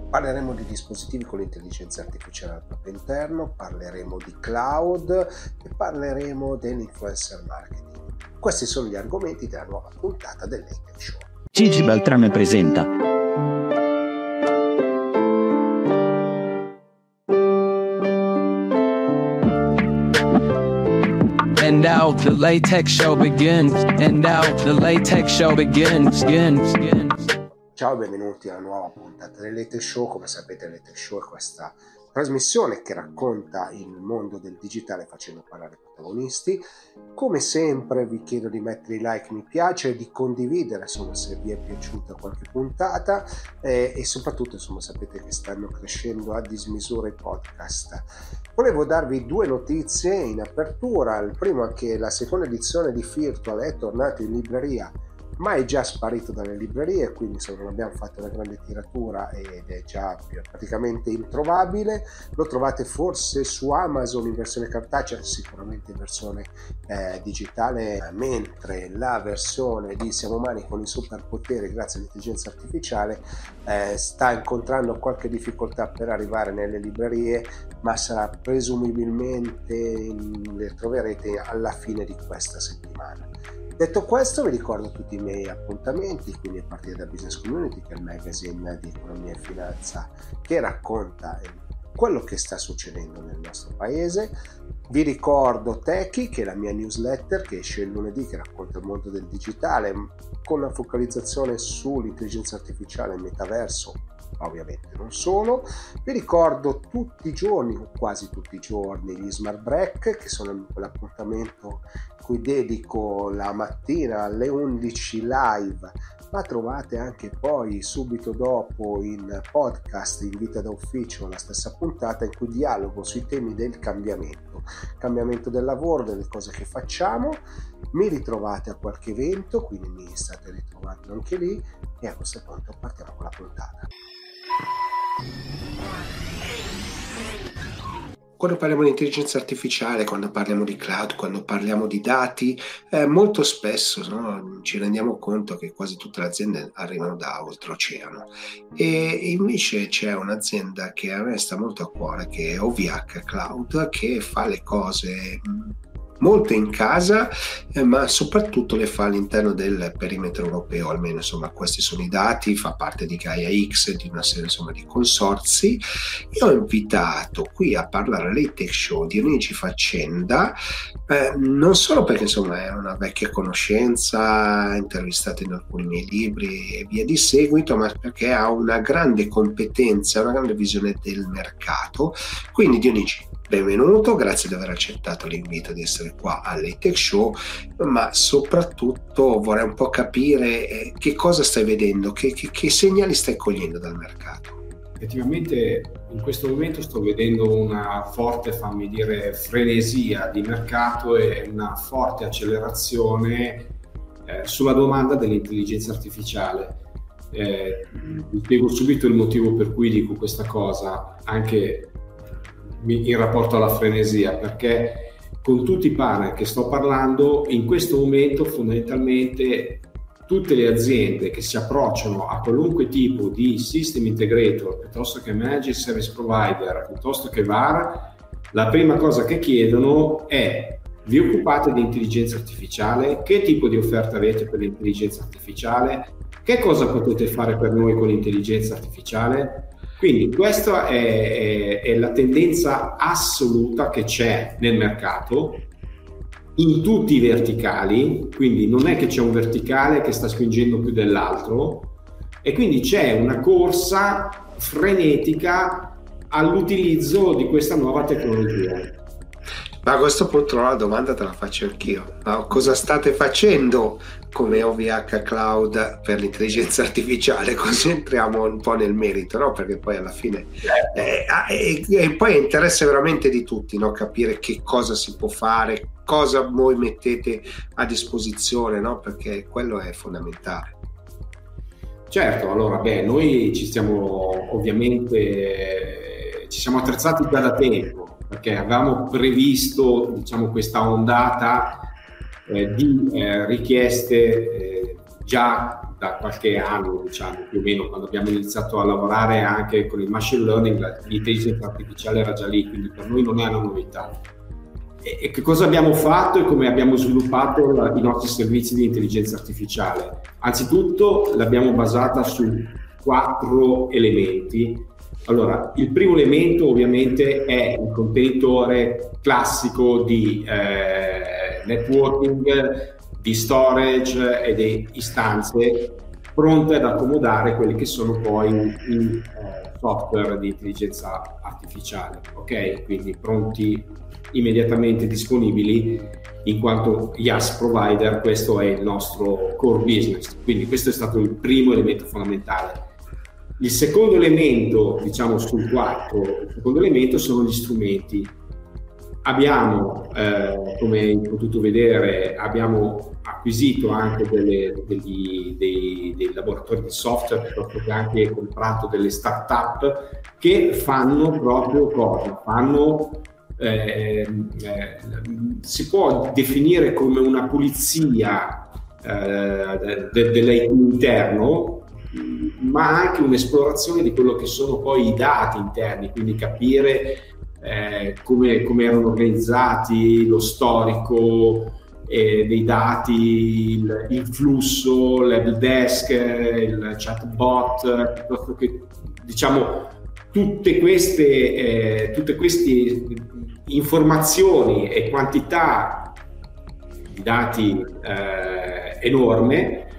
Parleremo di dispositivi con l'intelligenza artificiale al proprio interno, parleremo di cloud e parleremo dell'influencer marketing. Questi sono gli argomenti della nuova puntata del Late Show. Gigi Beltrame presenta And now the Latex Show begins. And now the Latex Show begins. Ciao e benvenuti alla nuova puntata del Late Show. Come sapete, il Late Show è questa trasmissione che racconta il mondo del digitale facendo parlare i protagonisti. Come sempre vi chiedo di mettere like, mi piace, e di condividere insomma se vi è piaciuta qualche puntata e soprattutto insomma sapete che stanno crescendo a dismisura i podcast. Volevo darvi due notizie in apertura. Il primo è che la seconda edizione di Virtual è tornata in libreria, ma è già sparito dalle librerie, quindi insomma non abbiamo fatto una grande tiratura ed è già praticamente introvabile. Lo trovate forse su Amazon in versione cartacea, sicuramente in versione digitale, mentre la versione di Siamo umani con i superpoteri grazie all'intelligenza artificiale sta incontrando qualche difficoltà per arrivare nelle librerie, ma sarà presumibilmente le troverete alla fine di questa settimana. Detto questo, vi ricordo tutti i miei appuntamenti, quindi a partire da Business Community, che è il magazine di economia e finanza che racconta quello che sta succedendo nel nostro paese. Vi ricordo Techie, che è la mia newsletter che esce il lunedì, che racconta il mondo del digitale con una focalizzazione sull'intelligenza artificiale e il metaverso, ovviamente non solo. Vi ricordo tutti i giorni, o quasi tutti i giorni, gli Smart Break, che sono quell'appuntamento cui dedico la mattina alle 11 live, ma trovate anche poi subito dopo in podcast in vita da ufficio la stessa puntata in cui dialogo sui temi del cambiamento del lavoro, delle cose che facciamo. Mi ritrovate a qualche evento, quindi mi state ritrovando anche lì, e a questo punto partiamo con la puntata. Quando parliamo di intelligenza artificiale, quando parliamo di cloud, quando parliamo di dati, molto spesso ci rendiamo conto che quasi tutte le aziende arrivano da oltreoceano, e invece c'è un'azienda che a me sta molto a cuore, che è OVH Cloud, che fa le cose molto in casa, ma soprattutto le fa all'interno del perimetro europeo, almeno insomma questi sono i dati, fa parte di Gaia X, di una serie insomma di consorzi. Io ho invitato qui a parlare Latex Show Dionigi Faccenda, non solo perché insomma è una vecchia conoscenza, intervistata in alcuni miei libri e via di seguito, ma perché ha una grande competenza, una grande visione del mercato. Quindi Dionigi, benvenuto, grazie di aver accettato l'invito di essere qua all'Latex Show, ma soprattutto vorrei un po' capire che cosa stai vedendo, che segnali stai cogliendo dal mercato. Effettivamente in questo momento sto vedendo una forte, fammi dire, frenesia di mercato e una forte accelerazione sulla domanda dell'intelligenza artificiale. Vi spiego subito il motivo per cui dico questa cosa, anche in rapporto alla frenesia, perché con tutti i partner che sto parlando in questo momento fondamentalmente tutte le aziende che si approcciano a qualunque tipo di system integrator piuttosto che managed service provider piuttosto che VAR, la prima cosa che chiedono è: vi occupate di intelligenza artificiale? Che tipo di offerta avete per l'intelligenza artificiale? Che cosa potete fare per noi con l'intelligenza artificiale? Quindi questa è la tendenza assoluta che c'è nel mercato in tutti i verticali, quindi non è che c'è un verticale che sta spingendo più dell'altro, e quindi c'è una corsa frenetica all'utilizzo di questa nuova tecnologia. Ma a questo punto la domanda te la faccio anch'io. Ma cosa state facendo come OVH Cloud per l'intelligenza artificiale? Concentriamo un po' nel merito, no? Perché poi alla fine e poi è interesse veramente di tutti, no? Capire che cosa si può fare, cosa voi mettete a disposizione, no? Perché quello è fondamentale. Certo, allora noi ci siamo attrezzati già da tempo, perché avevamo previsto questa ondata di richieste già da qualche anno, diciamo, più o meno, quando abbiamo iniziato a lavorare anche con il machine learning, l'intelligenza artificiale era già lì, quindi per noi non è una novità. E che cosa abbiamo fatto e come abbiamo sviluppato i nostri servizi di intelligenza artificiale? Anzitutto l'abbiamo basata su 4 elementi. Allora, il primo elemento ovviamente è il contenitore classico di networking, di storage e di istanze pronte ad accomodare quelli che sono poi i software di intelligenza artificiale, ok? Quindi pronti, immediatamente disponibili, in quanto IaaS provider. Questo è il nostro core business, quindi questo è stato il primo elemento fondamentale. Il secondo elemento, diciamo sul 4, il secondo elemento sono gli strumenti. Abbiamo, come hai potuto vedere, abbiamo acquisito anche dei laboratori di software, piuttosto che anche comprato delle start-up che fanno proprio cosa? Si può definire come una pulizia dell'IT interno, ma anche un'esplorazione di quello che sono poi i dati interni, quindi capire come erano organizzati, lo storico dei dati, il flusso, l'help desk, il chatbot, piuttosto che, diciamo, tutte queste informazioni e quantità di dati enorme,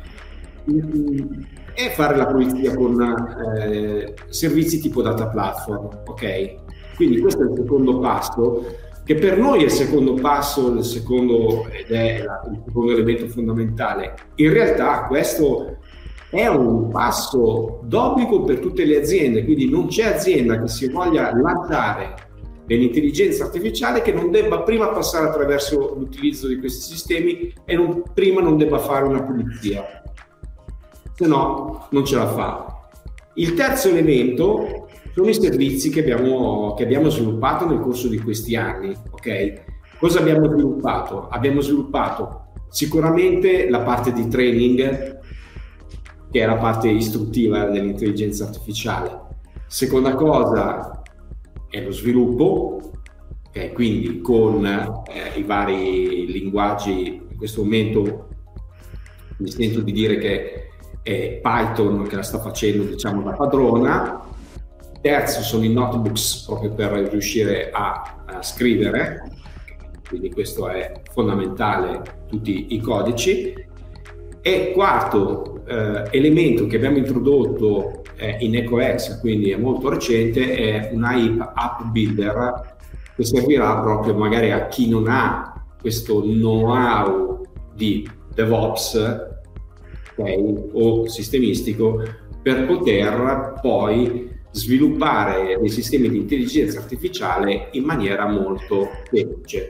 e fare la pulizia con servizi tipo data platform, ok? Quindi questo è il secondo passo, che per noi è il secondo passo, ed è il secondo elemento fondamentale. In realtà questo è un passo d'obbligo per tutte le aziende, quindi non c'è azienda che si voglia lanciare nell'intelligenza artificiale che non debba prima passare attraverso l'utilizzo di questi sistemi e prima non debba fare una pulizia, se no non ce la fa. Il terzo elemento sono i servizi che abbiamo sviluppato nel corso di questi anni, ok? Cosa abbiamo sviluppato? Abbiamo sviluppato sicuramente la parte di training, che è la parte istruttiva dell'intelligenza artificiale. Seconda cosa è lo sviluppo, okay? Quindi con i vari linguaggi. In questo momento mi sento di dire che è Python che la sta facendo, diciamo, da padrona. Terzo sono i notebooks, proprio per riuscire a scrivere, quindi questo è fondamentale, tutti i codici. E quarto elemento che abbiamo introdotto in EcoEx, quindi è molto recente, è un AI App Builder che servirà proprio magari a chi non ha questo know-how di DevOps, okay, o sistemistico, per poter poi sviluppare dei sistemi di intelligenza artificiale in maniera molto semplice.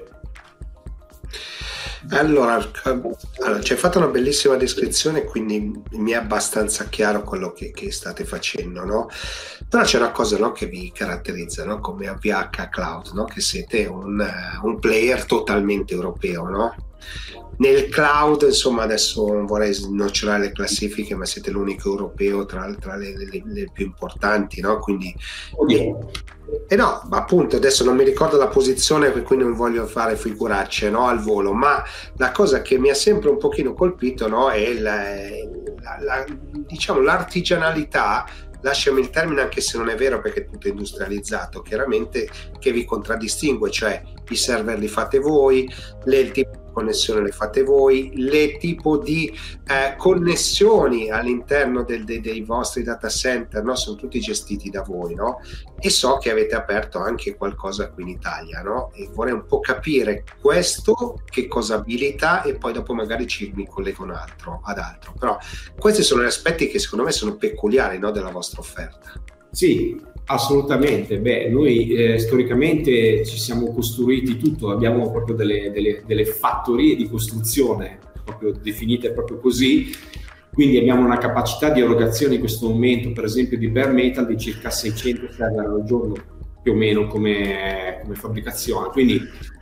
Allora, ci hai fatto una bellissima descrizione, quindi mi è abbastanza chiaro quello che state facendo, no? Però c'è una cosa, no, che vi caratterizza, no? Come AVH Cloud, no? Che siete un player totalmente europeo, no? Nel cloud, insomma, adesso non vorrei snocciolare le classifiche, ma siete l'unico europeo tra le più importanti, no? Quindi no, ma appunto adesso non mi ricordo la posizione, per cui non voglio fare figuracce, no, al volo, ma la cosa che mi ha sempre un pochino colpito, no, è diciamo l'artigianalità, lasciami il termine anche se non è vero perché è tutto industrializzato, chiaramente, che vi contraddistingue, cioè i server li fate voi, il tipo di connessione le fate voi, le tipo di connessioni all'interno dei vostri data center, no? Sono tutti gestiti da voi, no? E so che avete aperto anche qualcosa qui in Italia, no? E vorrei un po' capire questo, che cosa abilita, e poi dopo magari mi collego ad altro. Però questi sono gli aspetti che secondo me sono peculiari, no, della vostra offerta. Sì, assolutamente. Beh, noi storicamente ci siamo costruiti tutto, abbiamo proprio delle fattorie di costruzione proprio definite proprio così, quindi abbiamo una capacità di erogazione in questo momento, per esempio di bare metal, di circa 600 server al giorno più o meno come fabbricazione, quindi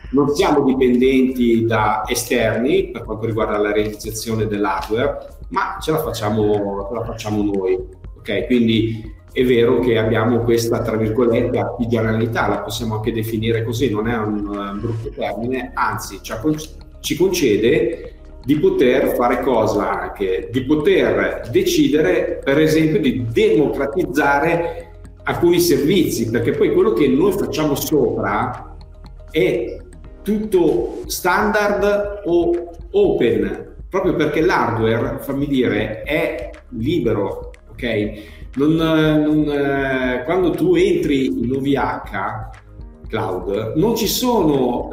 non siamo dipendenti da esterni per quanto riguarda la realizzazione dell'hardware, ma ce la facciamo noi, ok? Quindi è vero che abbiamo questa, tra virgolette, artigianalità, la possiamo anche definire così, non è un brutto termine, anzi ci concede di poter fare cosa anche, di poter decidere per esempio di democratizzare alcuni servizi, perché poi quello che noi facciamo sopra è tutto standard o open, proprio perché l'hardware, fammi dire, è libero, ok? Quando tu entri in OVH Cloud non ci sono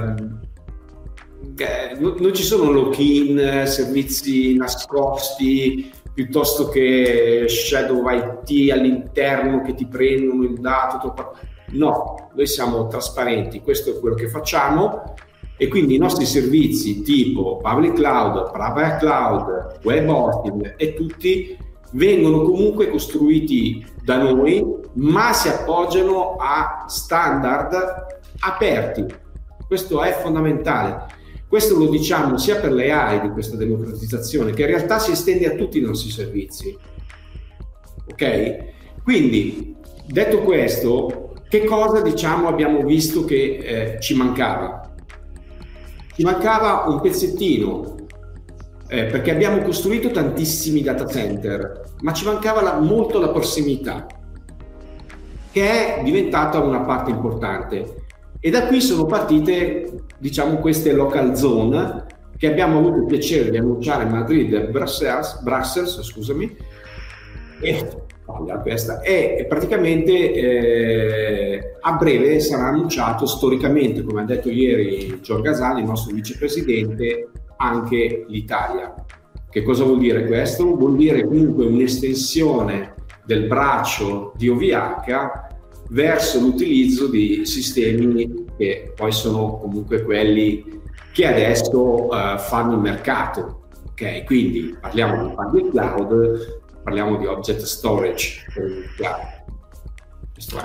lock-in, servizi nascosti, piuttosto che shadow IT all'interno che ti prendono il dato. No, noi siamo trasparenti, questo è quello che facciamo, e quindi i nostri servizi tipo public cloud, private cloud, web hosting e tutti vengono comunque costruiti da noi, ma si appoggiano a standard aperti. Questo è fondamentale. Questo lo diciamo sia per le AI di questa democratizzazione, che in realtà si estende a tutti i nostri servizi. Ok? Quindi, detto questo, che cosa abbiamo visto che ci mancava? Ci mancava un pezzettino, perché abbiamo costruito tantissimi data center, ma ci mancava molto la prossimità, che è diventata una parte importante. E da qui sono partite, queste local zone che abbiamo avuto il piacere di annunciare a Madrid e Brussels, scusami, e praticamente a breve sarà annunciato storicamente, come ha detto ieri Gian Gasali, il nostro vicepresidente, anche l'Italia. Che cosa vuol dire questo? Vuol dire comunque un'estensione del braccio di OVH verso l'utilizzo di sistemi che poi sono comunque quelli che adesso fanno il mercato. Ok, quindi parliamo di public cloud, parliamo di object storage per iniziare. Questo è.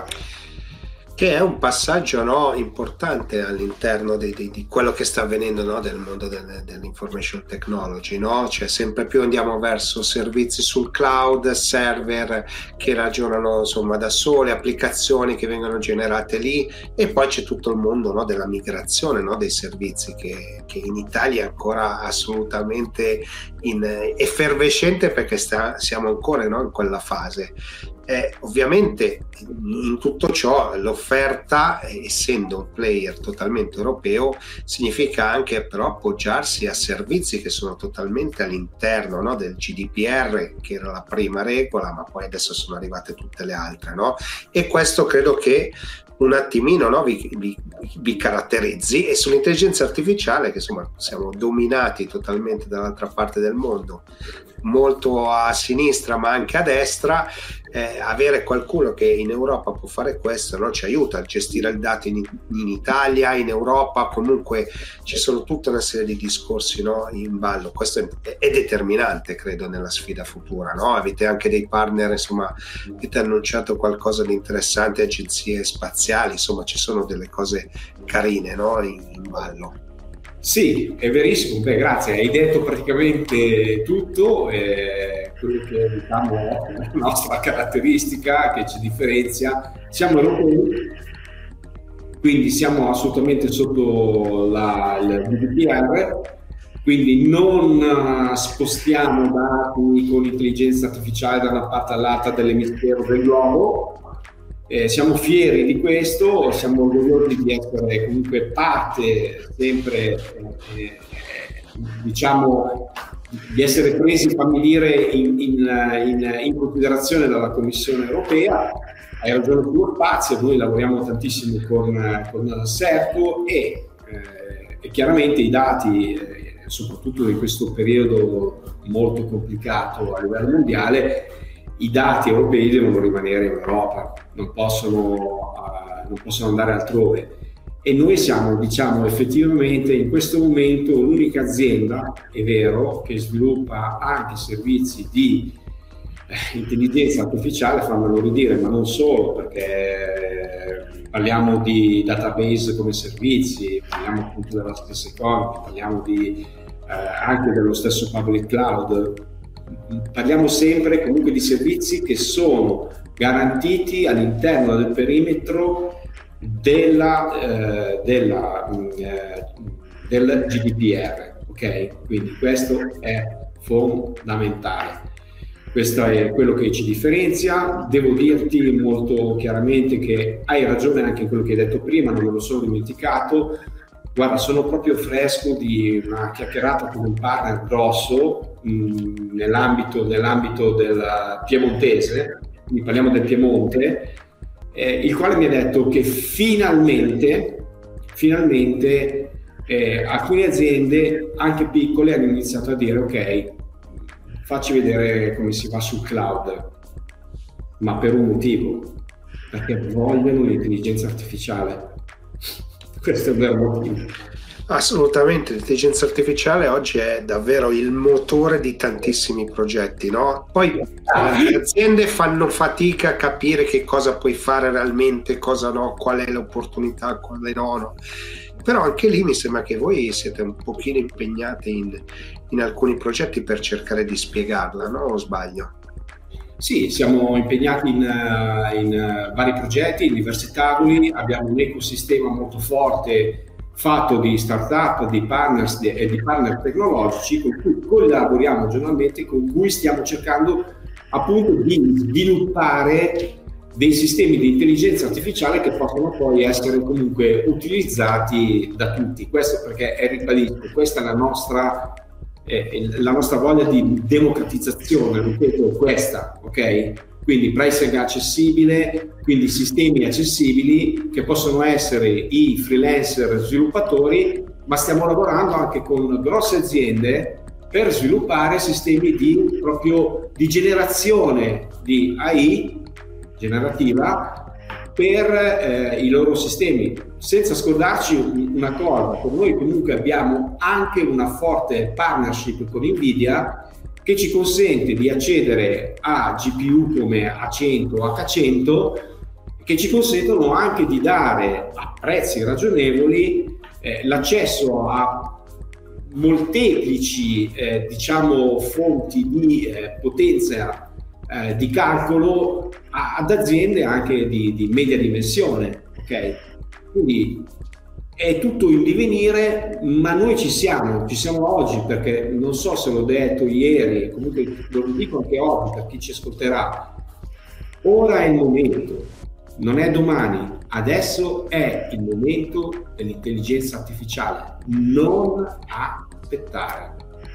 Che è un passaggio, no, importante all'interno di quello che sta avvenendo, no, del mondo dell'information technology, no? Cioè sempre più andiamo verso servizi sul cloud, server che ragionano insomma da soli, applicazioni che vengono generate lì, e poi c'è tutto il mondo, no, della migrazione, no, dei servizi che in Italia è ancora assolutamente effervescente, perché siamo ancora, no, in quella fase. Ovviamente in tutto ciò l'offerta, essendo un player totalmente europeo, significa anche però appoggiarsi a servizi che sono totalmente all'interno, no, del GDPR, che era la prima regola, ma poi adesso sono arrivate tutte le altre, no? E questo credo che un attimino, no, vi caratterizzi. E sull'intelligenza artificiale, che insomma siamo dominati totalmente dall'altra parte del mondo, molto a sinistra ma anche a destra, avere qualcuno che in Europa può fare questo, no, ci aiuta a gestire i dati in Italia, in Europa. Comunque ci sono tutta una serie di discorsi, no, in ballo. Questo è determinante, credo, nella sfida futura, no? Avete anche dei partner, insomma, avete annunciato qualcosa di interessante, agenzie spaziali, insomma ci sono delle cose carine, no, in ballo. Sì, è verissimo. Beh, grazie, hai detto praticamente tutto. Quello che diciamo è la nostra caratteristica che ci differenzia. Siamo europei, quindi siamo assolutamente sotto il GDPR, quindi non spostiamo dati con l'intelligenza artificiale da una parte all'altra dell'emisfero del globo. Siamo fieri di questo, siamo orgogliosi di essere comunque parte sempre, di essere presi, fammi dire, in considerazione dalla Commissione europea. Hai ragione sullo spazio, noi lavoriamo tantissimo con Serco e chiaramente i dati, soprattutto in questo periodo molto complicato a livello mondiale, i dati europei devono rimanere in Europa, non possono andare altrove. E noi siamo, effettivamente in questo momento l'unica azienda, è vero, che sviluppa anche servizi di intelligenza artificiale, fammelo ridire, ma non solo, perché parliamo di database come servizi, parliamo appunto della stessa economy, parliamo anche dello stesso public cloud. Parliamo sempre comunque di servizi che sono garantiti all'interno del perimetro del GDPR, ok? Quindi questo è fondamentale. Questo è quello che ci differenzia. Devo dirti molto chiaramente che hai ragione anche in quello che hai detto prima, non me lo sono dimenticato. Guarda, sono proprio fresco di una chiacchierata con un partner grosso nell'ambito del piemontese, quindi parliamo del Piemonte, il quale mi ha detto che finalmente alcune aziende, anche piccole, hanno iniziato a dire ok, facci vedere come si va sul cloud, ma per un motivo, perché vogliono l'intelligenza artificiale. Questo è un vero motivo. Assolutamente, l'intelligenza artificiale oggi è davvero il motore di tantissimi progetti, no? Poi le aziende fanno fatica a capire che cosa puoi fare realmente, cosa no, qual è l'opportunità, quale no. Però anche lì mi sembra che voi siete un pochino impegnati in alcuni progetti per cercare di spiegarla, no? O sbaglio? Sì, siamo impegnati in vari progetti, in diversi tavoli, abbiamo un ecosistema molto forte fatto di start-up, di partners e di partner tecnologici con cui collaboriamo giornalmente, con cui stiamo cercando appunto di sviluppare dei sistemi di intelligenza artificiale che possono poi essere comunque utilizzati da tutti. Questo perché, ribadisco, questa è la nostra voglia di democratizzazione, ripeto, questa, ok? Quindi pricing accessibile, quindi sistemi accessibili che possono essere i freelancer sviluppatori, ma stiamo lavorando anche con grosse aziende per sviluppare sistemi di generazione di AI generativa per i loro sistemi, senza scordarci una cosa. Per noi comunque abbiamo anche una forte partnership con Nvidia che ci consente di accedere a GPU come A100 o H100, che ci consentono anche di dare a prezzi ragionevoli l'accesso a molteplici fonti di potenza di calcolo ad aziende anche di media dimensione, ok? Quindi è tutto in divenire, ma noi ci siamo oggi, perché non so se l'ho detto ieri, comunque lo dico anche oggi per chi ci ascolterà. Ora è il momento, non è domani, adesso è il momento dell'intelligenza artificiale, non aspettare.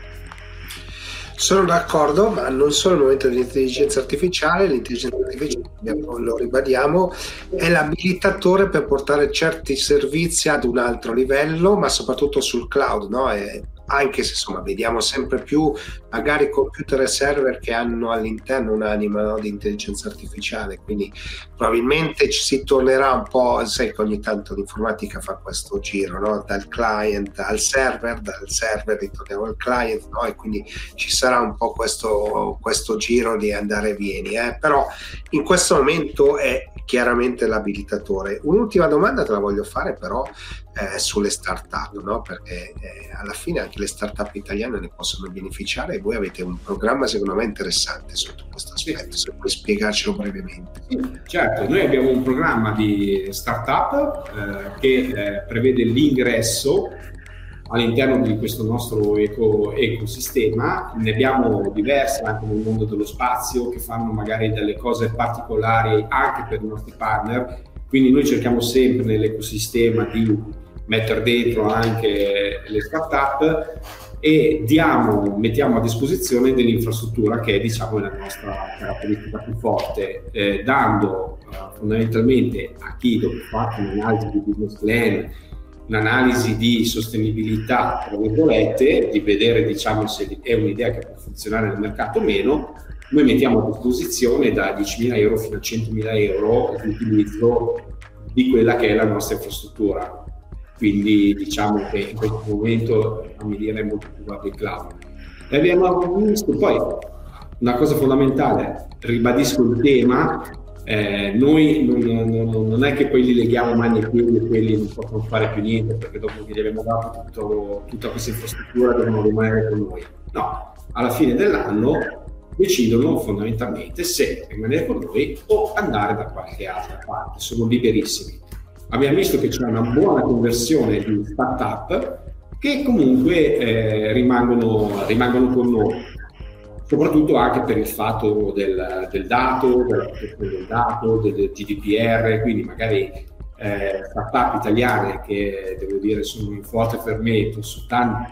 Sono d'accordo, ma non solo il momento dell'intelligenza artificiale. L'intelligenza artificiale, lo ribadiamo, è l'abilitatore per portare certi servizi ad un altro livello, ma soprattutto sul cloud, no? Anche se insomma vediamo sempre più magari computer e server che hanno all'interno un'anima, no, di intelligenza artificiale, quindi probabilmente ci si tornerà un po', sai che ogni tanto l'informatica fa questo giro, no? Dal client al server, dal server ritorniamo al client, no? E quindi ci sarà un po' questo giro di andare e vieni, però in questo momento è chiaramente l'abilitatore. Un'ultima domanda te la voglio fare però sulle start-up, no? Perché alla fine anche le start-up italiane ne possono beneficiare e voi avete un programma secondo me interessante sotto questo aspetto, se puoi spiegarcelo brevemente. Sì, certo, noi abbiamo un programma di start-up che prevede l'ingresso all'interno di questo nostro ecosistema. Ne abbiamo diverse anche nel mondo dello spazio che fanno magari delle cose particolari anche per i nostri partner, quindi noi cerchiamo sempre nell'ecosistema di mettere dentro anche le start-up e mettiamo a disposizione dell'infrastruttura che è, diciamo, la nostra caratteristica più forte, dando fondamentalmente a chi dopo fa un'analisi di business plan, un'analisi di sostenibilità, tra virgolette, di vedere, diciamo, se è un'idea che può funzionare nel mercato o meno. Noi mettiamo a disposizione da 10.000 euro fino a 100.000 euro l'utilizzo di quella che è la nostra infrastruttura. Quindi diciamo che in questo momento, fammi dire, è molto più public cloud. E abbiamo visto poi una cosa fondamentale, ribadisco il tema, Noi non è che poi li leghiamo mani e piedi e quelli non possono fare più niente perché dopo che gli abbiamo dato tutta questa infrastruttura devono rimanere con noi. No, alla fine dell'anno decidono fondamentalmente se rimanere con noi o andare da qualche altra parte, sono liberissimi. Abbiamo visto che c'è una buona conversione di startup che comunque rimangono con noi, soprattutto anche per il fatto del dato, della protezione del dato, del GDPR, quindi magari startup italiane che devo dire sono in forte fermento su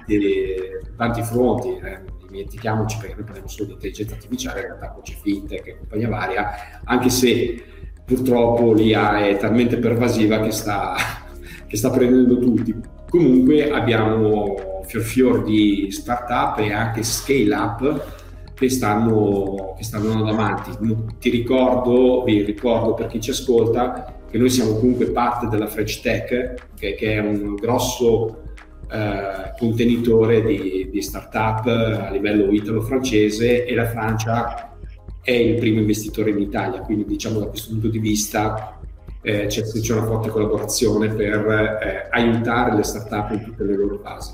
tanti fronti, dimentichiamoci perché noi parliamo solo di intelligenza artificiale, in realtà poi c'è fintech e compagnia varia, anche se purtroppo l'IA è talmente pervasiva che sta prendendo tutti. Comunque abbiamo fior di startup e anche scale up che stanno andando avanti. Vi ricordo per chi ci ascolta che noi siamo comunque parte della French Tech, che è un grosso contenitore di startup a livello italo-francese, e la Francia è il primo investitore in Italia, quindi diciamo da questo punto di vista c'è una forte collaborazione per aiutare le startup in tutte le loro fasi.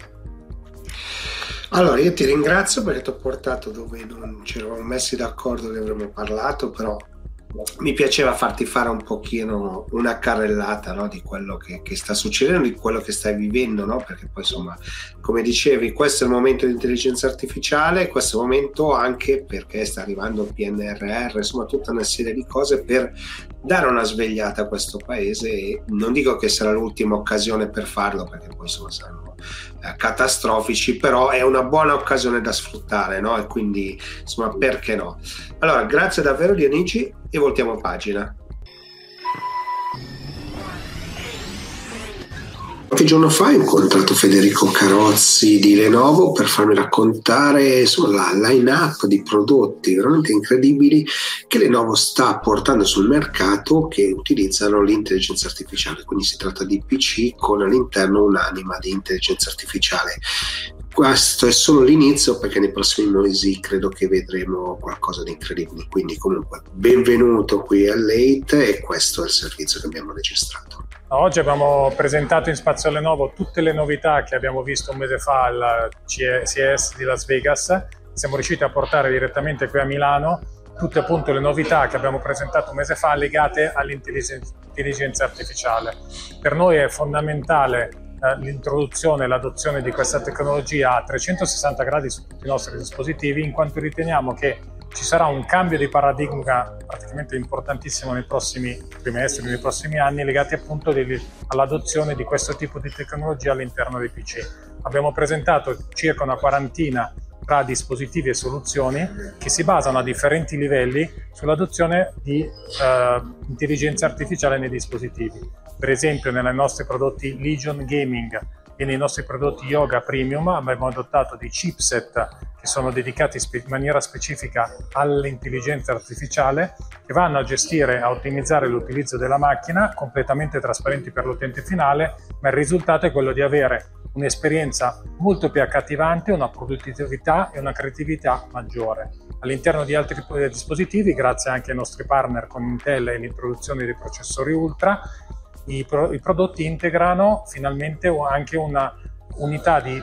Allora, io ti ringrazio perché ti ho portato dove non ci eravamo messi d'accordo che avremmo parlato, però mi piaceva farti fare un pochino una carrellata, no, di quello che sta succedendo, di quello che stai vivendo, no? Perché poi insomma, come dicevi, questo è il momento di intelligenza artificiale, questo è il momento anche perché sta arrivando il PNRR, insomma tutta una serie di cose per dare una svegliata a questo paese, e non dico che sarà l'ultima occasione per farlo perché poi insomma saranno catastrofici, però è una buona occasione da sfruttare, no? E quindi insomma perché no? Allora, grazie davvero Dionigi e voltiamo pagina. Qualche giorno fa ho incontrato Federico Carozzi di Lenovo per farmi raccontare insomma, la line-up di prodotti veramente incredibili che Lenovo sta portando sul mercato che utilizzano l'intelligenza artificiale, quindi si tratta di PC con all'interno un'anima di intelligenza artificiale. Questo è solo l'inizio perché nei prossimi mesi credo che vedremo qualcosa di incredibile, quindi comunque benvenuto qui a Late e questo è il servizio che abbiamo registrato. Oggi abbiamo presentato in Spazio Lenovo tutte le novità che abbiamo visto un mese fa al CES di Las Vegas. Siamo riusciti a portare direttamente qui a Milano tutte appunto le novità che abbiamo presentato un mese fa legate all'intelligenza artificiale. Per noi è fondamentale l'introduzione e l'adozione di questa tecnologia a 360 gradi su tutti i nostri dispositivi, in quanto riteniamo che ci sarà un cambio di paradigma praticamente importantissimo nei prossimi trimestri, nei prossimi anni, legati appunto all'adozione di questo tipo di tecnologia all'interno dei PC. Abbiamo presentato circa una quarantina tra dispositivi e soluzioni che si basano a differenti livelli sull'adozione di intelligenza artificiale nei dispositivi. Per esempio, nei nostri prodotti Legion Gaming e nei nostri prodotti Yoga Premium abbiamo adottato dei chipset che sono dedicati in maniera specifica all'intelligenza artificiale, che vanno a gestire e a ottimizzare l'utilizzo della macchina, completamente trasparenti per l'utente finale, ma il risultato è quello di avere un'esperienza molto più accattivante, una produttività e una creatività maggiore. All'interno di altri dispositivi, grazie anche ai nostri partner con Intel e l'introduzione dei processori Ultra, i prodotti integrano finalmente anche una unità di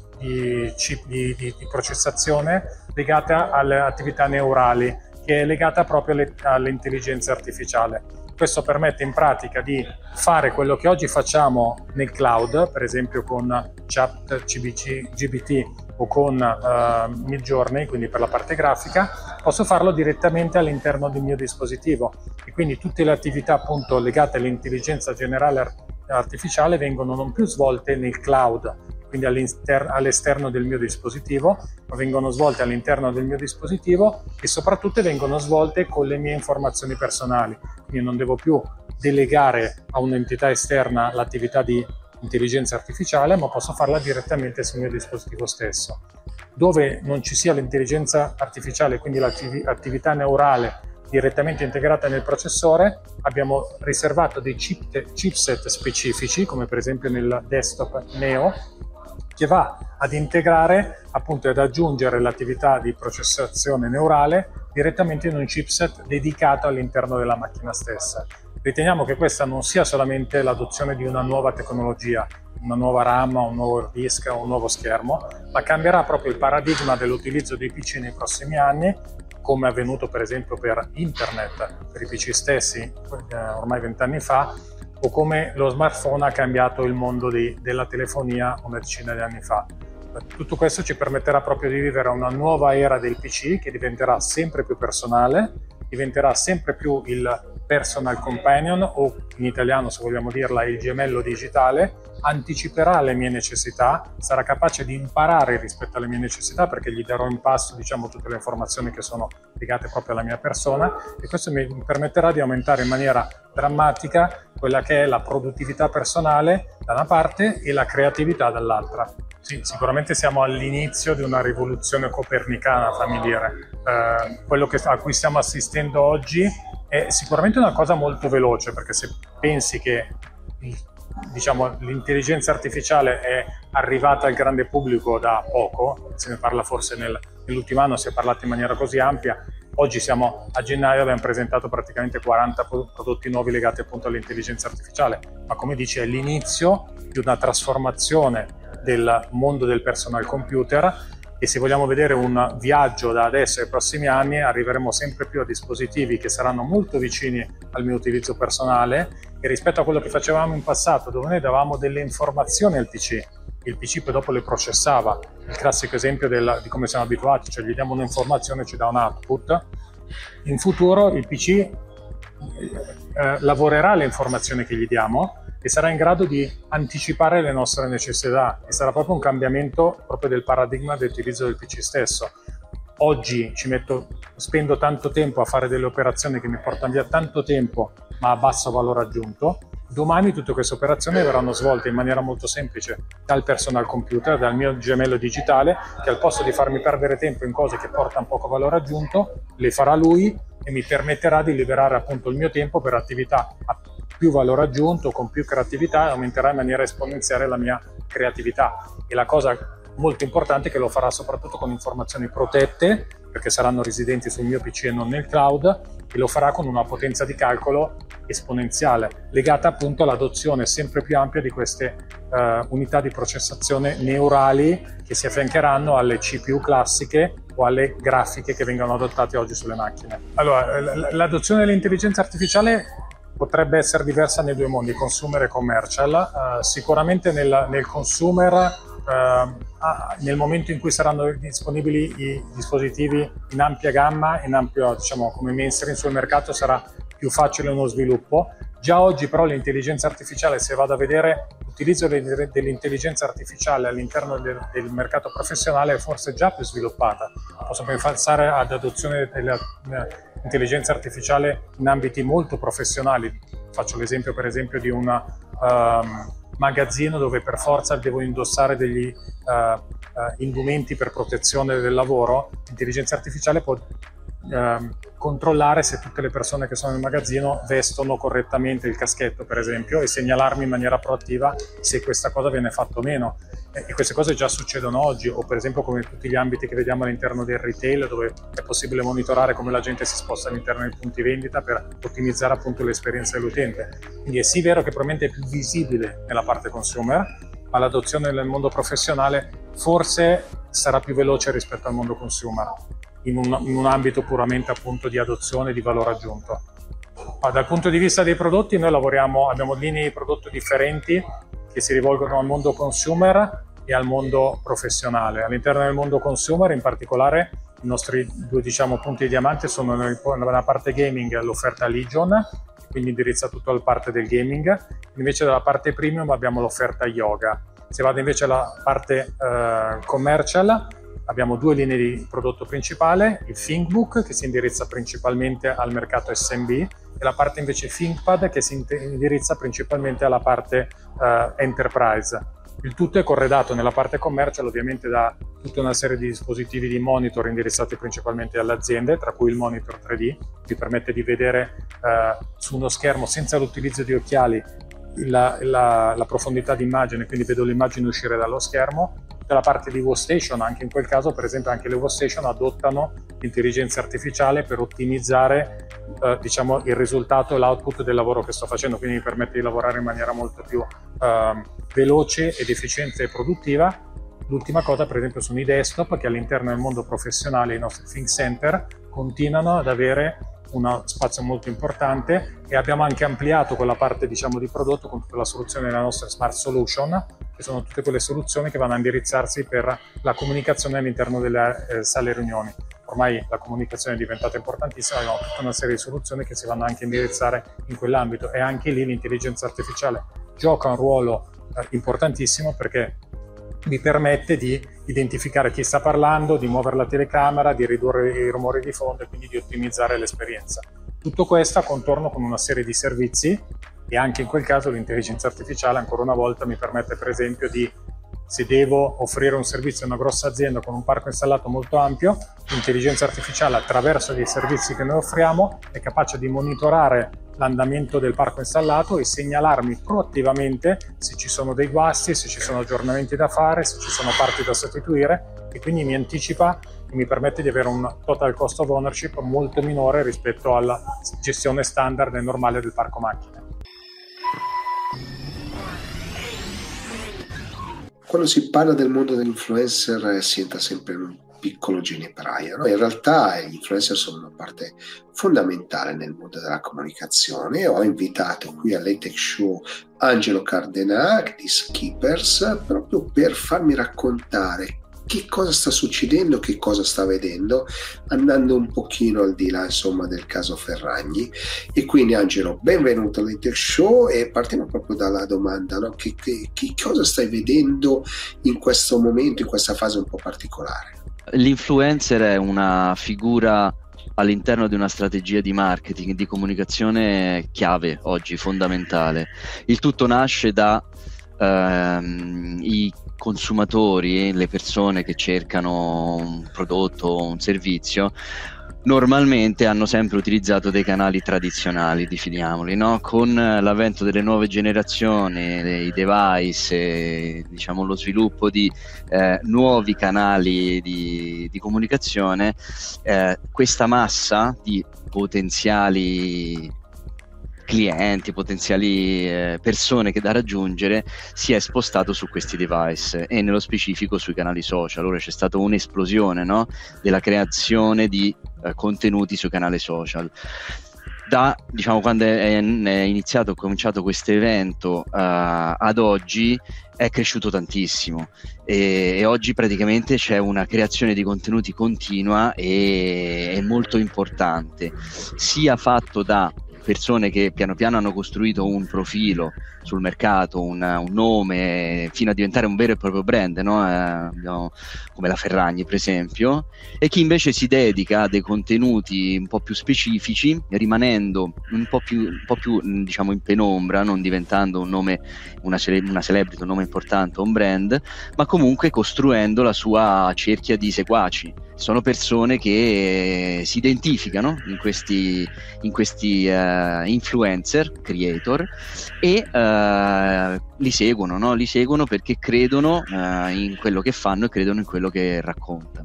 processazione legata alle attività neurali, che è legata proprio all'intelligenza artificiale. Questo permette in pratica di fare quello che oggi facciamo nel cloud, per esempio con ChatGPT o con Midjourney, quindi per la parte grafica, posso farlo direttamente all'interno del mio dispositivo, e quindi tutte le attività appunto legate all'intelligenza generale artificiale vengono non più svolte nel cloud, quindi all'esterno del mio dispositivo, ma vengono svolte all'interno del mio dispositivo e soprattutto vengono svolte con le mie informazioni personali. Quindi non devo più delegare a un'entità esterna l'attività di intelligenza artificiale, ma posso farla direttamente sul mio dispositivo stesso. Dove non ci sia l'intelligenza artificiale, quindi l'attività neurale direttamente integrata nel processore, abbiamo riservato dei chipset specifici, come per esempio nel desktop Neo, che va ad integrare appunto ed aggiungere l'attività di processazione neurale direttamente in un chipset dedicato all'interno della macchina stessa. Riteniamo che questa non sia solamente l'adozione di una nuova tecnologia, una nuova RAM, un nuovo hard disk o un nuovo schermo, ma cambierà proprio il paradigma dell'utilizzo dei PC nei prossimi anni, come è avvenuto per esempio per internet, per i PC stessi ormai 20 anni fa, o come lo smartphone ha cambiato il mondo della telefonia una decina di anni fa. Tutto questo ci permetterà proprio di vivere una nuova era del PC che diventerà sempre più personale, diventerà sempre più il personal companion, o in italiano, se vogliamo dirla, il gemello digitale, anticiperà le mie necessità, sarà capace di imparare rispetto alle mie necessità perché gli darò in pasto, diciamo, tutte le informazioni che sono legate proprio alla mia persona, e questo mi permetterà di aumentare in maniera drammatica quella che è la produttività personale da una parte e la creatività dall'altra. Sì, sicuramente siamo all'inizio di una rivoluzione copernicana, fammi dire. Quello a cui stiamo assistendo oggi è sicuramente una cosa molto veloce, perché se pensi che l'intelligenza artificiale è arrivata al grande pubblico da poco, se ne parla forse nell'ultimo anno, si è parlato in maniera così ampia. Oggi siamo a gennaio, abbiamo presentato praticamente 40 prodotti nuovi legati appunto all'intelligenza artificiale, ma come dici è l'inizio di una trasformazione del mondo del personal computer, e se vogliamo vedere un viaggio da adesso ai prossimi anni arriveremo sempre più a dispositivi che saranno molto vicini al mio utilizzo personale, e rispetto a quello che facevamo in passato dove noi davamo delle informazioni al PC, il PC poi dopo le processava, il classico esempio di come siamo abituati, cioè gli diamo un'informazione e ci dà un output. In futuro il PC lavorerà le informazioni che gli diamo e sarà in grado di anticipare le nostre necessità, e sarà proprio un cambiamento proprio del paradigma dell'utilizzo del PC stesso. Oggi spendo tanto tempo a fare delle operazioni che mi portano via tanto tempo ma a basso valore aggiunto. Domani tutte queste operazioni verranno svolte in maniera molto semplice dal personal computer, dal mio gemello digitale, che al posto di farmi perdere tempo in cose che portano poco valore aggiunto, le farà lui e mi permetterà di liberare appunto il mio tempo per attività a più valore aggiunto, con più creatività, e aumenterà in maniera esponenziale la mia creatività. E la cosa molto importante è che lo farà soprattutto con informazioni protette, perché saranno residenti sul mio PC e non nel cloud, e lo farà con una potenza di calcolo esponenziale, legata appunto all'adozione sempre più ampia di queste unità di processazione neurali che si affiancheranno alle CPU classiche o alle grafiche che vengono adottate oggi sulle macchine. Allora, l'adozione dell'intelligenza artificiale potrebbe essere diversa nei due mondi, consumer e commercial. Sicuramente nel consumer, nel momento in cui saranno disponibili i dispositivi in ampia gamma, in ampio, diciamo, come mainstream sul mercato, sarà più facile uno sviluppo. Già oggi però l'intelligenza artificiale, se vado a vedere l'utilizzo dell'intelligenza artificiale all'interno del mercato professionale, è forse già più sviluppata. Posso pensare ad adozione dell'intelligenza artificiale in ambiti molto professionali. Faccio l'esempio per esempio di un magazzino dove per forza devo indossare degli indumenti per protezione del lavoro. L'intelligenza artificiale può controllare se tutte le persone che sono nel magazzino vestono correttamente il caschetto, per esempio, e segnalarmi in maniera proattiva se questa cosa viene fatta o meno. E queste cose già succedono oggi, o per esempio come tutti gli ambiti che vediamo all'interno del retail, dove è possibile monitorare come la gente si sposta all'interno dei punti vendita per ottimizzare appunto l'esperienza dell'utente. Quindi è sì vero che probabilmente è più visibile nella parte consumer, ma l'adozione nel mondo professionale forse sarà più veloce rispetto al mondo consumer, in un ambito puramente appunto di adozione di valore aggiunto. Ma dal punto di vista dei prodotti noi abbiamo linee di prodotto differenti che si rivolgono al mondo consumer e al mondo professionale. All'interno del mondo consumer in particolare i nostri due, diciamo, punti di diamante sono nella parte gaming l'offerta Legion, quindi indirizza tutta la parte del gaming. Invece dalla parte premium abbiamo l'offerta yoga. Se vado invece alla parte commercial, abbiamo due linee di prodotto principale, il ThinkBook che si indirizza principalmente al mercato SMB e la parte invece ThinkPad che si indirizza principalmente alla parte Enterprise. Il tutto è corredato nella parte commercial ovviamente da tutta una serie di dispositivi di monitor indirizzati principalmente alle aziende, tra cui il monitor 3D, che permette di vedere su uno schermo senza l'utilizzo di occhiali la profondità di immagine, quindi vedo l'immagine uscire dallo schermo. Tutta la parte di workstation, anche in quel caso per esempio anche le workstation adottano l'intelligenza artificiale per ottimizzare diciamo il risultato e l'output del lavoro che sto facendo, quindi mi permette di lavorare in maniera molto più veloce ed efficiente e produttiva. L'ultima cosa, per esempio, sono i desktop, che all'interno del mondo professionale, i nostri think center, continuano ad avere uno spazio molto importante, e abbiamo anche ampliato quella parte, diciamo, di prodotto con tutta la soluzione della nostra Smart Solution, che sono tutte quelle soluzioni che vanno a indirizzarsi per la comunicazione all'interno delle sale riunioni. Ormai la comunicazione è diventata importantissima, abbiamo tutta una serie di soluzioni che si vanno anche a indirizzare in quell'ambito, e anche lì l'intelligenza artificiale gioca un ruolo importantissimo, perché mi permette di identificare chi sta parlando, di muovere la telecamera, di ridurre i rumori di fondo e quindi di ottimizzare l'esperienza. Tutto questo a contorno con una serie di servizi, e anche in quel caso l'intelligenza artificiale ancora una volta mi permette, per esempio, di, se devo offrire un servizio a una grossa azienda con un parco installato molto ampio, l'intelligenza artificiale, attraverso i servizi che noi offriamo, è capace di monitorare l'andamento del parco installato e segnalarmi proattivamente se ci sono dei guasti, se ci sono aggiornamenti da fare, se ci sono parti da sostituire, e quindi mi anticipa e mi permette di avere un total cost of ownership molto minore rispetto alla gestione standard e normale del parco macchine. Quando si parla del mondo dell'influencer si entra sempre in un piccolo ginepraio, no? In realtà gli influencer sono una parte fondamentale nel mondo della comunicazione. Ho invitato qui all'E-Tech Show Angelo Cardenà di Skippers proprio per farmi raccontare che cosa sta succedendo, che cosa sta vedendo, andando un pochino al di là, insomma, del caso Ferragni. E quindi, Angelo, benvenuto all'E-Tech Show, e partiamo proprio dalla domanda, no? Che cosa stai vedendo in questo momento, in questa fase un po' particolare? L'influencer è una figura all'interno di una strategia di marketing, di comunicazione chiave oggi, fondamentale. Il tutto nasce da i consumatori, le persone che cercano un prodotto o un servizio. Normalmente hanno sempre utilizzato dei canali tradizionali, definiamoli, no? Con l'avvento delle nuove generazioni, dei device, diciamo lo sviluppo di nuovi canali di comunicazione, questa massa di potenziali clienti, potenziali persone che da raggiungere si è spostato su questi device, e nello specifico sui canali social. Ora c'è stata un'esplosione, no? Della creazione di contenuti sui canali social. Diciamo, quando è cominciato questo evento ad oggi è cresciuto tantissimo, e oggi praticamente c'è una creazione di contenuti continua e molto importante, sia fatto da persone che piano piano hanno costruito un profilo sul mercato, un nome, fino a diventare un vero e proprio brand, no? Come la Ferragni, per esempio, e chi invece si dedica a dei contenuti un po' più specifici, rimanendo un po' più diciamo in penombra, non diventando un nome, una celebrity, un nome importante, un brand, ma comunque costruendo la sua cerchia di seguaci. Sono persone che si identificano in questi influencer, creator, e li seguono, no? Li seguono perché credono in quello che fanno e credono in quello che raccontano.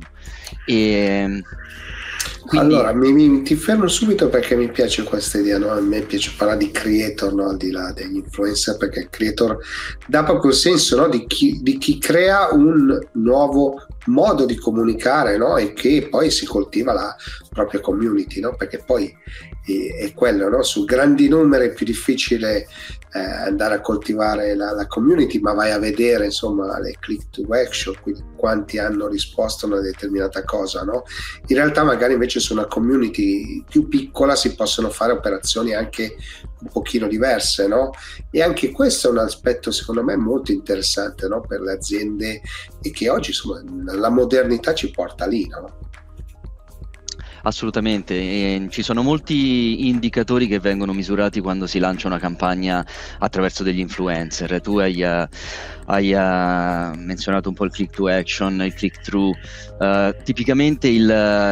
E quindi... Allora, ti fermo subito, perché mi piace questa idea, no? A me piace parlare di creator, no? Al di là degli influencer, perché il creator dà proprio il senso, no? di chi crea un nuovo modo di comunicare, no? E che poi si coltiva la propria community, no? Perché poi è quello, no? Su grandi numeri è più difficile andare a coltivare la community, ma vai a vedere, insomma, le click to action, quindi quanti hanno risposto a una determinata cosa, no? In realtà magari invece su una community più piccola si possono fare operazioni anche un pochino diverse, no? E anche questo è un aspetto secondo me molto interessante, no? Per le aziende, e che oggi, insomma, la modernità ci porta lì, no? Assolutamente, e ci sono molti indicatori che vengono misurati quando si lancia una campagna attraverso degli influencer. Tu hai menzionato un po' il click to action, il click through. Tipicamente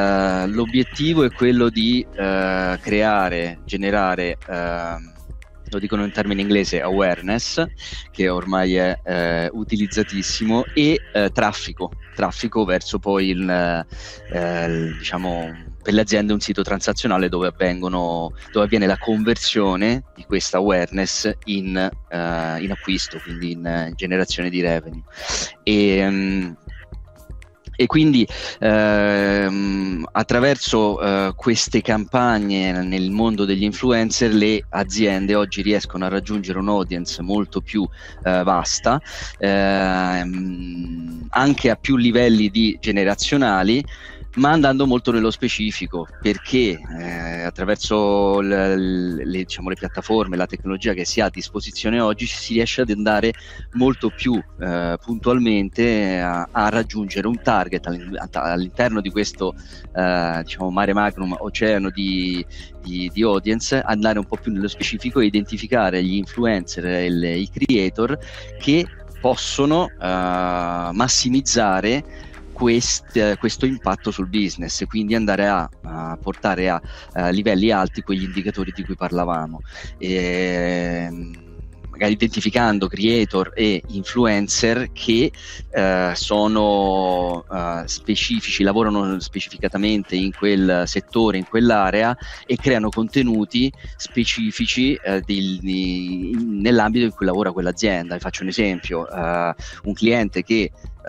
l'obiettivo è quello di generare lo dicono in termine inglese, awareness, che ormai è utilizzatissimo, e traffico verso poi diciamo, per le aziende un sito transazionale dove avviene la conversione di questa awareness in acquisto, quindi in generazione di revenue. E quindi attraverso queste campagne nel mondo degli influencer le aziende oggi riescono a raggiungere un audience molto più vasta, anche a più livelli generazionali, ma andando molto nello specifico, perché attraverso le piattaforme, la tecnologia che si ha a disposizione oggi, si riesce ad andare molto più puntualmente a raggiungere un target all'interno di questo mare magnum, oceano di audience, andare un po' più nello specifico e identificare gli influencer e i creator che possono massimizzare questo impatto sul business, quindi andare a portare a livelli alti quegli indicatori di cui parlavamo, magari identificando creator e influencer che sono specifici, lavorano specificatamente in quel settore, in quell'area, e creano contenuti specifici nell'ambito in cui lavora quell'azienda. Vi faccio un esempio: un cliente che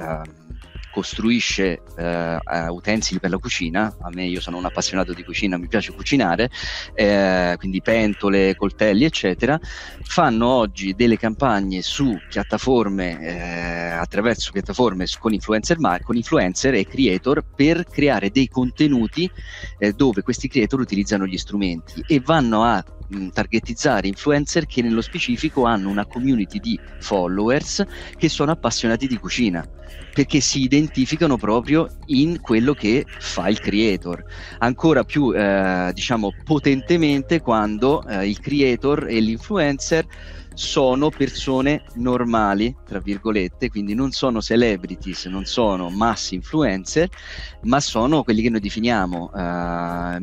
costruisce utensili per la cucina. Io sono un appassionato di cucina, mi piace cucinare, quindi pentole, coltelli eccetera. Fanno oggi delle campagne su piattaforme, attraverso piattaforme con influencer e creator, per creare dei contenuti dove questi creator utilizzano gli strumenti e vanno a targetizzare influencer che nello specifico hanno una community di followers che sono appassionati di cucina, perché si identificano proprio in quello che fa il creator, ancora più potentemente quando il creator e l'influencer sono persone normali, tra virgolette, quindi non sono celebrities, non sono mass influencer, ma sono quelli che noi definiamo nano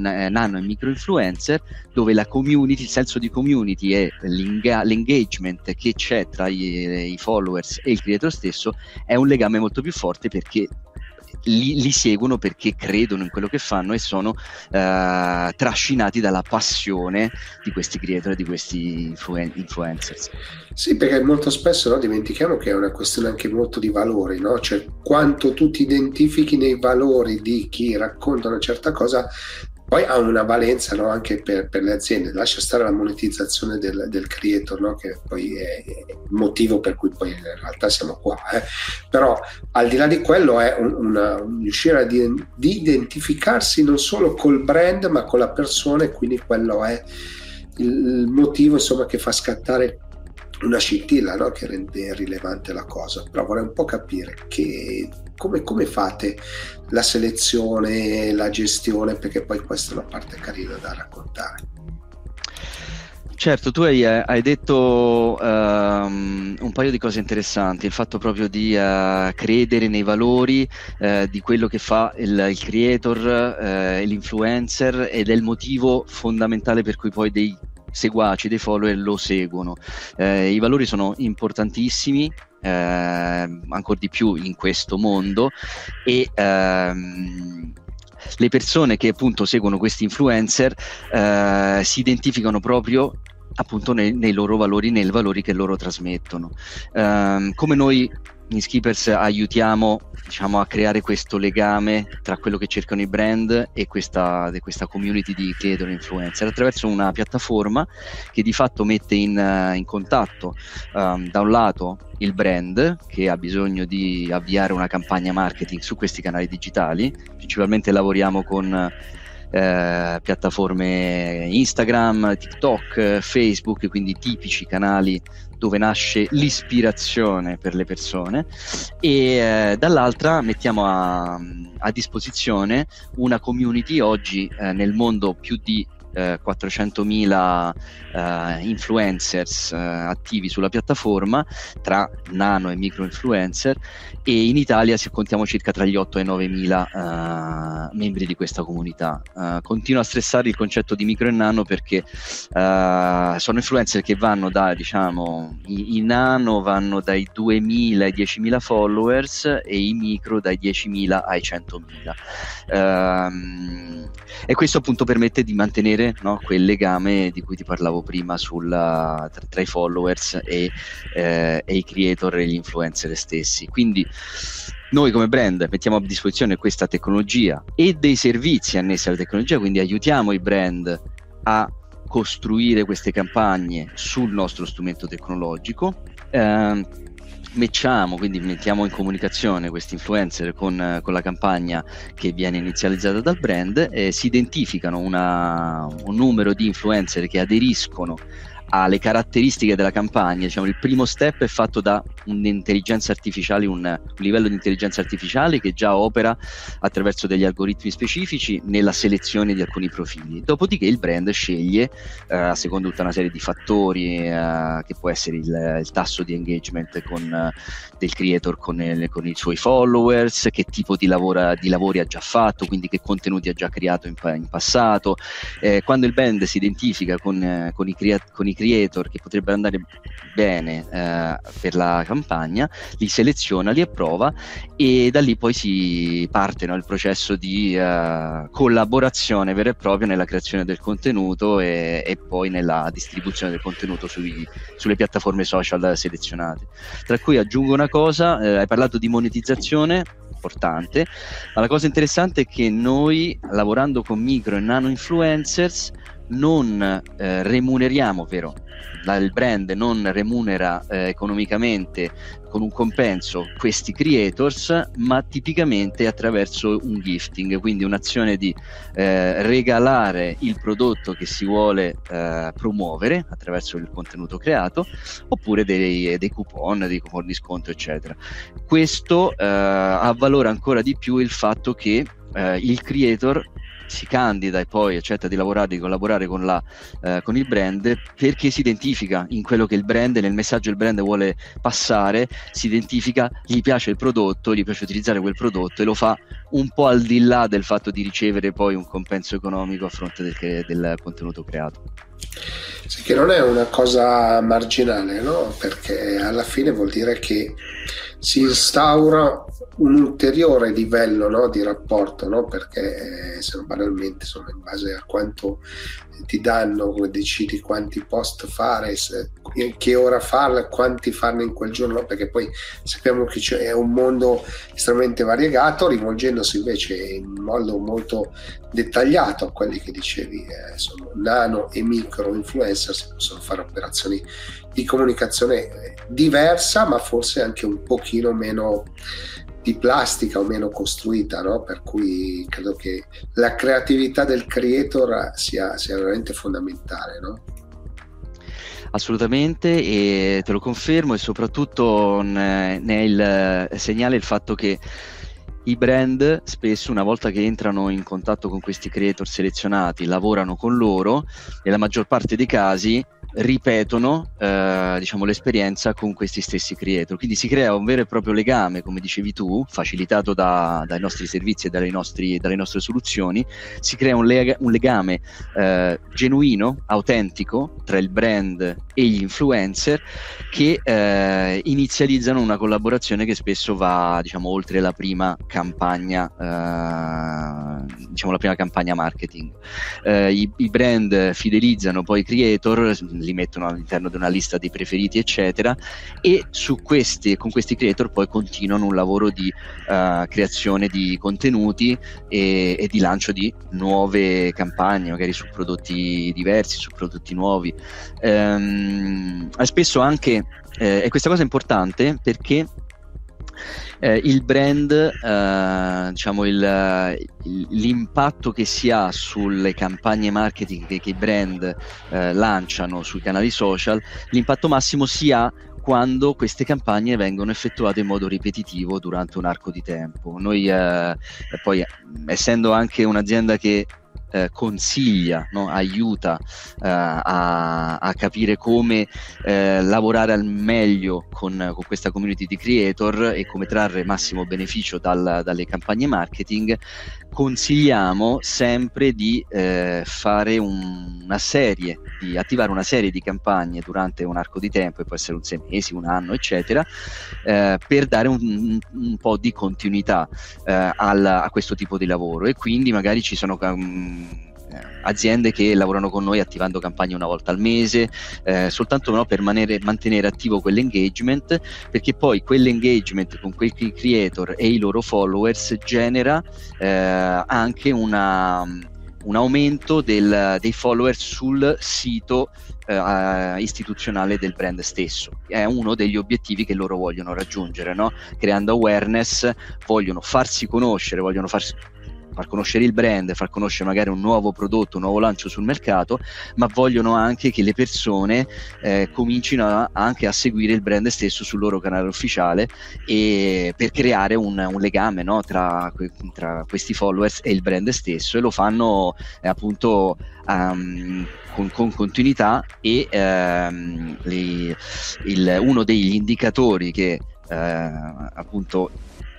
e micro influencer, dove la community, il senso di community e l'engagement che c'è tra i followers e il creator stesso è un legame molto più forte, perché li seguono perché credono in quello che fanno e sono trascinati dalla passione di questi creator e di questi influencers. Sì, perché molto spesso dimentichiamo che è una questione anche molto di valori, no? Cioè quanto tu ti identifichi nei valori di chi racconta una certa cosa poi ha una valenza, no? Anche per le aziende. Lascia stare la monetizzazione del creator, no? Che poi è il motivo per cui poi in realtà siamo qua, però al di là di quello è riuscire di identificarsi non solo col brand ma con la persona, e quindi quello è il motivo, insomma, che fa scattare una scintilla, no? Che rende rilevante la cosa. Però vorrei un po' capire come fate la selezione, la gestione, perché poi questa è una parte carina da raccontare. Certo, tu hai detto un paio di cose interessanti, il fatto proprio di credere nei valori di quello che fa il creator, l'influencer, ed è il motivo fondamentale per cui poi dei seguaci, dei follower lo seguono. I valori sono importantissimi, ancora di più in questo mondo, e le persone che appunto seguono questi influencer si identificano proprio appunto nei loro valori, nei valori che loro trasmettono. Come noi in Skippers aiutiamo, diciamo, a creare questo legame tra quello che cercano i brand e questa community di creator influencer, attraverso una piattaforma che di fatto mette in contatto da un lato il brand che ha bisogno di avviare una campagna marketing su questi canali digitali. Principalmente lavoriamo con piattaforme Instagram, TikTok, Facebook, quindi tipici canali dove nasce l'ispirazione per le persone, e dall'altra mettiamo a disposizione una community oggi nel mondo più di 400.000 influencers attivi sulla piattaforma tra nano e micro influencer, e in Italia contiamo circa tra gli 8 e 9.000 membri di questa comunità. Continuo a stressare il concetto di micro e nano perché sono influencer che vanno da, diciamo, i nano vanno dai 2.000 ai 10.000 followers e i micro dai 10.000 ai 100.000. E questo appunto permette di mantenere, no, quel legame di cui ti parlavo prima tra i followers e i creator e gli influencer stessi. Quindi noi come brand mettiamo a disposizione questa tecnologia e dei servizi annessi alla tecnologia, quindi aiutiamo i brand a costruire queste campagne sul nostro strumento tecnologico. Quindi mettiamo in comunicazione questi influencer con la campagna che viene inizializzata dal brand, si identificano un numero di influencer che aderiscono alle caratteristiche della campagna. Diciamo, il primo step è fatto da un'intelligenza artificiale, un livello di intelligenza artificiale che già opera attraverso degli algoritmi specifici nella selezione di alcuni profili. Dopodiché il brand sceglie, secondo tutta una serie di fattori, che può essere il tasso di engagement del creator con i suoi followers, che tipo di lavori ha già fatto, quindi che contenuti ha già creato in passato. Quando il brand si identifica con i creator che potrebbero andare bene per la campagna, li seleziona, li approva, e da lì poi si parte, no, il processo di collaborazione vera e propria nella creazione del contenuto e poi nella distribuzione del contenuto sulle piattaforme social selezionate. Tra cui aggiungo una cosa, hai parlato di monetizzazione, importante, ma la cosa interessante è che noi, lavorando con micro e nano influencers, non remuneriamo, ovvero il brand non remunera economicamente con un compenso questi creators, ma tipicamente attraverso un gifting, quindi un'azione di regalare il prodotto che si vuole promuovere attraverso il contenuto creato, oppure dei coupon di sconto, eccetera. Questo avvalora ancora di più il fatto che il creator si candida e poi accetta di collaborare con il brand, perché si identifica in quello che il brand, nel messaggio il brand vuole passare, si identifica, gli piace il prodotto, gli piace utilizzare quel prodotto, e lo fa un po' al di là del fatto di ricevere poi un compenso economico a fronte del contenuto creato. Sì, che non è una cosa marginale, no? Perché alla fine vuol dire che si instaura un ulteriore livello, no, di rapporto, no? Perché se no, banalmente, insomma, in base a quanto ti danno, come decidi quanti post fare, che ora farle, quanti farne in quel giorno, no? Perché poi sappiamo che è un mondo estremamente variegato, rivolgendosi invece in modo molto dettagliato a quelli che dicevi, sono nano e micro influencer, si possono fare operazioni di comunicazione diversa, ma forse anche un pochino meno di plastica o meno costruita, no? Per cui credo che la creatività del creator sia veramente fondamentale, no? Assolutamente, e te lo confermo, e soprattutto ne è il segnale il fatto che i brand spesso, una volta che entrano in contatto con questi creator selezionati, lavorano con loro, nella maggior parte dei casi ripetono l'esperienza con questi stessi creator, quindi si crea un vero e proprio legame, come dicevi tu, facilitato dai nostri servizi e dalle nostre soluzioni. Si crea un legame genuino, autentico tra il brand e gli influencer, che inizializzano una collaborazione che spesso va, diciamo, oltre la prima campagna marketing. I brand fidelizzano poi i creator, li mettono all'interno di una lista dei preferiti, eccetera, e con questi creator poi continuano un lavoro di creazione di contenuti e di lancio di nuove campagne, magari su prodotti diversi, su prodotti nuovi. Spesso anche, e questa cosa è importante perché il brand, l'impatto che si ha sulle campagne marketing che i brand lanciano sui canali social, l'impatto massimo si ha quando queste campagne vengono effettuate in modo ripetitivo durante un arco di tempo. Noi poi, essendo anche un'azienda che consiglia, no? Aiuta a capire come lavorare al meglio con questa community di creator e come trarre massimo beneficio dalle campagne marketing, consigliamo sempre di fare attivare una serie di campagne durante un arco di tempo, e può essere un 6 mesi, un anno, eccetera, per dare un po' di continuità a questo tipo di lavoro. E quindi magari ci sono aziende che lavorano con noi attivando campagne una volta al mese, soltanto no, per mantenere attivo quell'engagement, perché poi quell'engagement con quei creator e i loro followers genera anche un aumento dei follower sul sito istituzionale del brand stesso. È uno degli obiettivi che loro vogliono raggiungere, no? Creando awareness, vogliono farsi conoscere, vogliono far conoscere il brand, far conoscere magari un nuovo prodotto, un nuovo lancio sul mercato, ma vogliono anche che le persone comincino anche a seguire il brand stesso sul loro canale ufficiale, e per creare un legame, no, tra questi followers e il brand stesso, e lo fanno appunto con continuità. E uno degli indicatori che appunto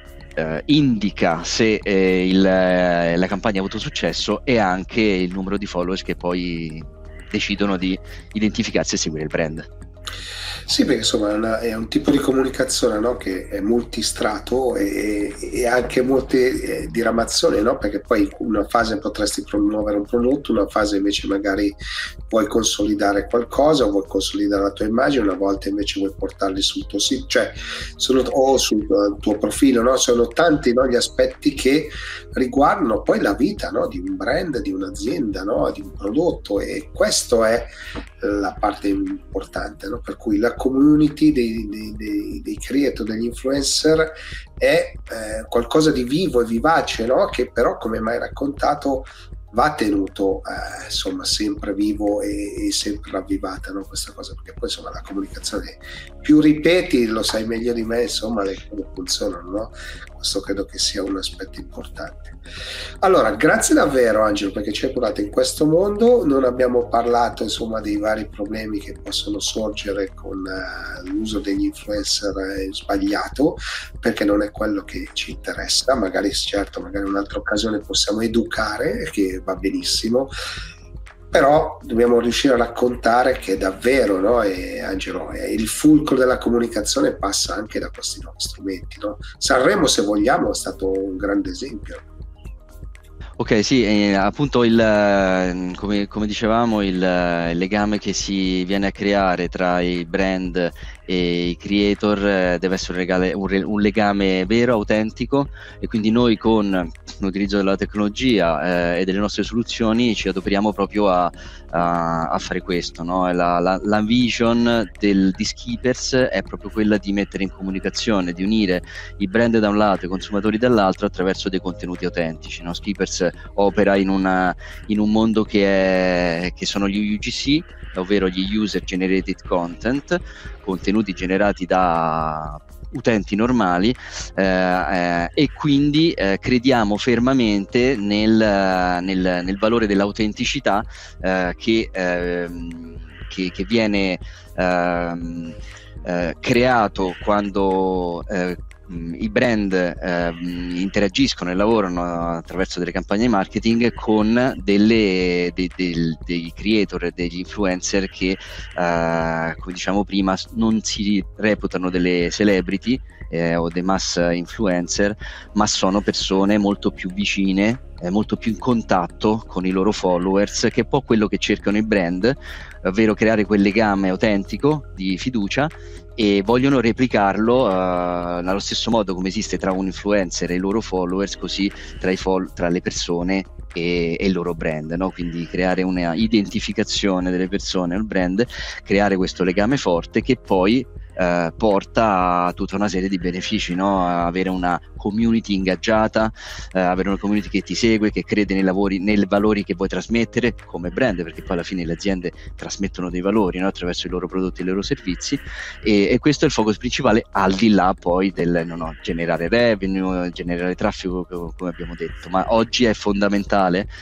indica se la campagna ha avuto successo è anche il numero di followers che poi decidono di identificarsi e seguire il brand. Sì, perché insomma è un tipo di comunicazione, no, che è multistrato e anche molte diramazioni, no? Perché poi in una fase potresti promuovere un prodotto, una fase invece magari vuoi consolidare qualcosa, o vuoi consolidare la tua immagine, una volta invece vuoi portarli sul tuo sito, cioè o sul tuo profilo, no? Sono tanti, no, gli aspetti che riguardano poi la vita, no, di un brand, di un'azienda, no, di un prodotto, e questo è la parte importante, no? Per cui la community dei creator, degli influencer è qualcosa di vivo e vivace, no? Che però, come mai raccontato, va tenuto insomma sempre vivo e sempre ravvivata, no? Questa cosa, perché poi insomma la comunicazione, più ripeti, lo sai meglio di me, insomma, le cose funzionano, no? Questo credo che sia un aspetto importante. Allora, grazie davvero Angelo, perché ci hai portato in questo mondo. Non abbiamo parlato insomma dei vari problemi che possono sorgere con l'uso degli influencer sbagliato, perché non è quello che ci interessa. Magari certo, magari in un'altra occasione possiamo educare, che va benissimo, però dobbiamo riuscire a raccontare che davvero, no, Angelo, il fulcro della comunicazione passa anche da questi nuovi strumenti, no? Sanremo, se vogliamo, è stato un grande esempio. Ok, sì, appunto come dicevamo, il legame che si viene a creare tra i brand e i creator deve essere un legame vero, autentico, e quindi noi con l'utilizzo della tecnologia e delle nostre soluzioni ci adoperiamo proprio a fare questo, no? La vision di Skippers è proprio quella di mettere in comunicazione, di unire i brand da un lato e i consumatori dall'altro attraverso dei contenuti autentici, no? Skippers opera in un mondo che sono gli UGC, ovvero gli User Generated Content, contenuti generati da utenti normali, e quindi crediamo fermamente nel valore dell'autenticità che viene creato quando i brand interagiscono e lavorano attraverso delle campagne marketing con dei creator e degli influencer che, come diciamo prima, non si reputano delle celebrity o dei mass influencer, ma sono persone molto più vicine, molto più in contatto con i loro followers, che è un po' quello che cercano i brand, ovvero creare quel legame autentico di fiducia, e vogliono replicarlo allo stesso modo come esiste tra un influencer e i loro followers, così tra le persone e il loro brand, no? Quindi creare una identificazione delle persone al brand, creare questo legame forte che poi porta a tutta una serie di benefici, no? Avere una community ingaggiata, avere una community che ti segue, che crede nei valori che vuoi trasmettere come brand, perché poi alla fine le aziende trasmettono dei valori, no? Attraverso i loro prodotti e i loro servizi, e questo è il focus principale, al di là poi del generare revenue, generare traffico, come abbiamo detto. Ma oggi è fondamentale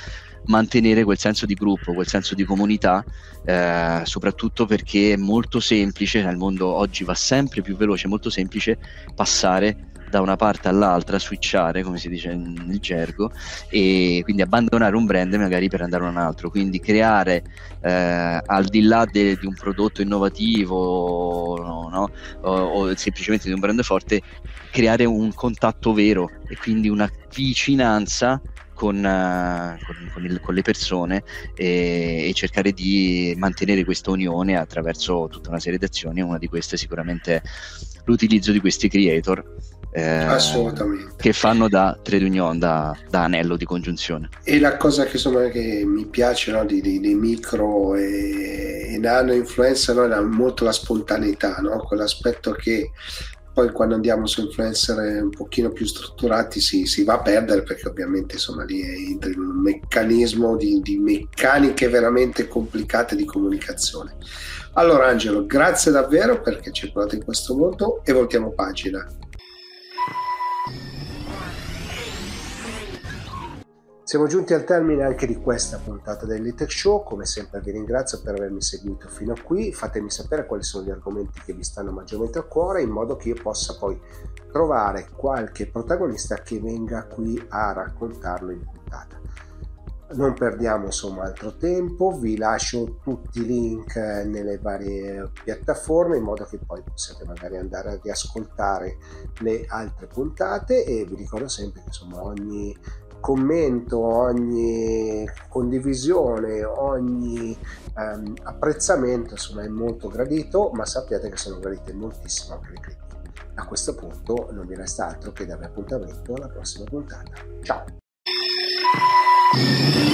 mantenere quel senso di gruppo, quel senso di comunità, soprattutto perché è molto semplice, il mondo oggi va sempre più veloce, è molto semplice passare da una parte all'altra, switchare come si dice nel gergo, e quindi abbandonare un brand magari per andare a un altro, quindi creare al di là di un prodotto innovativo, no? O semplicemente di un brand forte, creare un contatto vero e quindi una vicinanza con le persone, e cercare di mantenere questa unione attraverso tutta una serie di azioni. Una di queste sicuramente l'utilizzo di questi creator, assolutamente, che fanno da trade union, da anello di congiunzione. E la cosa che mi piace, no, dei micro e nano influencer, no, è molto la spontaneità, no? Quell'aspetto che poi quando andiamo su influencer un pochino più strutturati si va a perdere, perché ovviamente insomma lì entra in un meccanismo di meccaniche veramente complicate di comunicazione. Allora Angelo, grazie davvero perché ci hai portato in questo mondo, e voltiamo pagina. Siamo giunti al termine anche di questa puntata dell'E-Tech Show. Come sempre vi ringrazio per avermi seguito fino a qui. Fatemi sapere quali sono gli argomenti che vi stanno maggiormente a cuore, in modo che io possa poi trovare qualche protagonista che venga qui a raccontarlo in puntata. Non perdiamo insomma altro tempo, vi lascio tutti i link nelle varie piattaforme, in modo che poi possiate magari andare a riascoltare le altre puntate, e vi ricordo sempre che insomma ogni commento, ogni condivisione, ogni apprezzamento insomma è molto gradito, ma sappiate che sono gradite moltissimo anche le critiche. A questo punto non mi resta altro che darvi appuntamento alla prossima puntata. Ciao!